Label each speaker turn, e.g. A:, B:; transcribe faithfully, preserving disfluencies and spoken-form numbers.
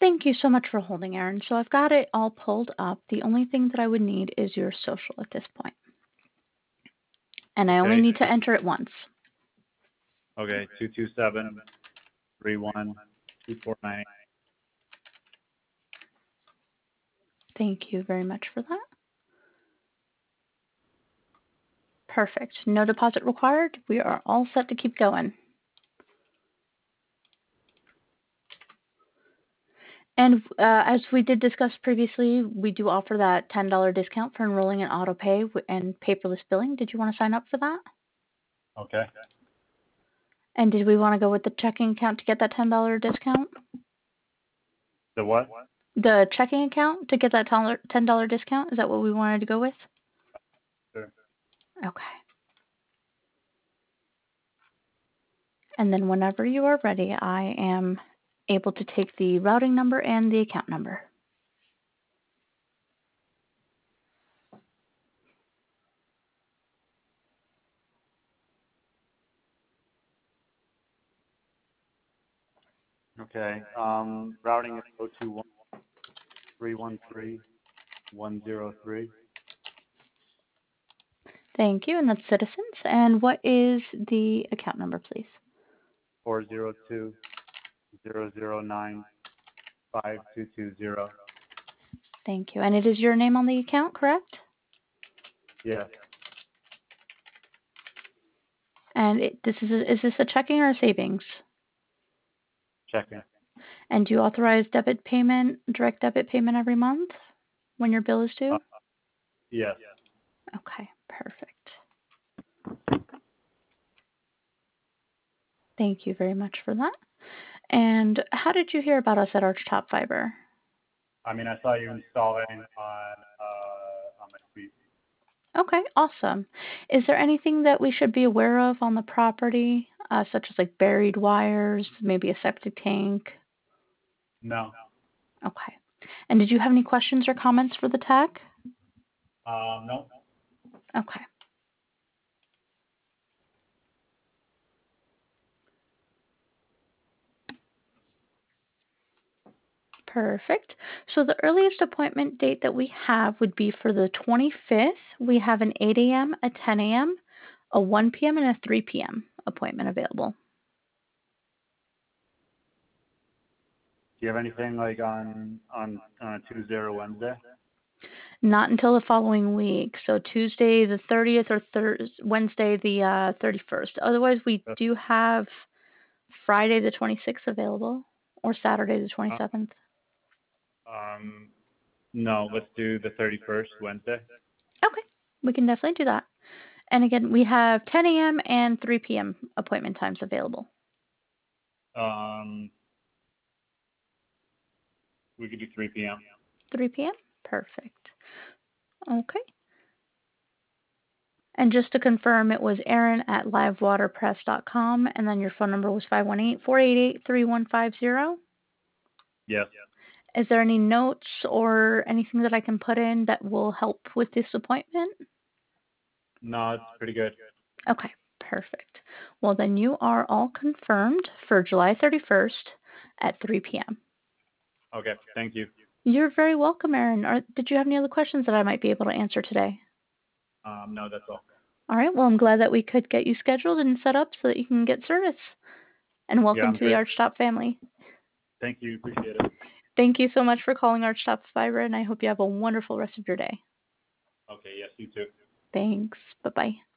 A: Thank you so much for holding, Aaron. So I've got it all pulled up. The only thing that I would need is your social at this point. And I only
B: Okay.
A: need to enter it once.
B: Okay. Two two seven three one two four nine.
A: Thank you very much for that. Perfect. No deposit required. We are all set to keep going. And uh, as we did discuss previously, we do offer that ten dollars discount for enrolling in autopay and paperless billing. Did you want to sign up for that?
B: Okay.
A: And did we want to go with the checking account to get that ten dollars discount?
B: The what?
A: The checking account to get that ten dollars discount? Is that what we wanted to go with?
B: Sure.
A: Okay. And then whenever you are ready, I am able to take the routing number and the account number.
B: Okay. Um, routing is zero two one three one three one zero three.
A: Thank you, and that's Citizens. And what is the account number, please?
B: Four zero two zero zero nine five two two zero.
A: Thank you. And it is your name on the account, correct?
B: Yes.
A: And it, this is a, is this a checking or a savings?
B: Checking.
A: And do you authorize debit payment, direct debit payment every month when your bill is due?
B: Uh, yes.
A: Okay, perfect. Thank you very much for that. And how did you hear about us at Archtop Fiber?
B: I mean, I saw you installing on uh, on my suite.
A: Okay, awesome. Is there anything that we should be aware of on the property, uh, such as like buried wires, maybe a septic tank?
B: No.
A: Okay. And did you have any questions or comments for the tech?
B: Um, no.
A: Okay. Perfect. So the earliest appointment date that we have would be for the twenty-fifth. We have an eight a m, a ten a m, a one p m, and a three p m appointment available.
B: Do you have anything like on on on a Tuesday or Wednesday?
A: Not until the following week, so Tuesday the thirtieth or Thursday, Wednesday the uh, thirty-first. Otherwise, we
B: Uh,
A: do have Friday the twenty-sixth available or Saturday the twenty-seventh.
B: um, no. Let's do the thirty-first, Wednesday.
A: Okay, we can definitely do that. And again, we have ten a m and three p m appointment times available.
B: Um, we could do three p m
A: three p m? Perfect. Okay. And just to confirm, it was Aaron at livewaterpress dot com, and then your phone number was five one eight, four eight eight, three one five zero.
B: Yes.
A: Is there any notes or anything that I can put in that will help with this appointment?
B: No, it's pretty good.
A: Okay, perfect. Well, then you are all confirmed for July thirty-first at three p m
B: Okay. Thank you.
A: You're very welcome, Aaron. Or did you have any other questions that I might be able to answer today?
B: Um, no, that's all.
A: All right. Well, I'm glad that we could get you scheduled and set up so that you can get service. And
B: Yeah,
A: welcome
B: I'm
A: to the
B: good.
A: Archtop family.
B: Thank you. Appreciate it.
A: Thank you so much for calling Archtop Fiber, and I hope you have a wonderful rest of your day.
B: Okay. Yes, you too.
A: Thanks. Bye-bye.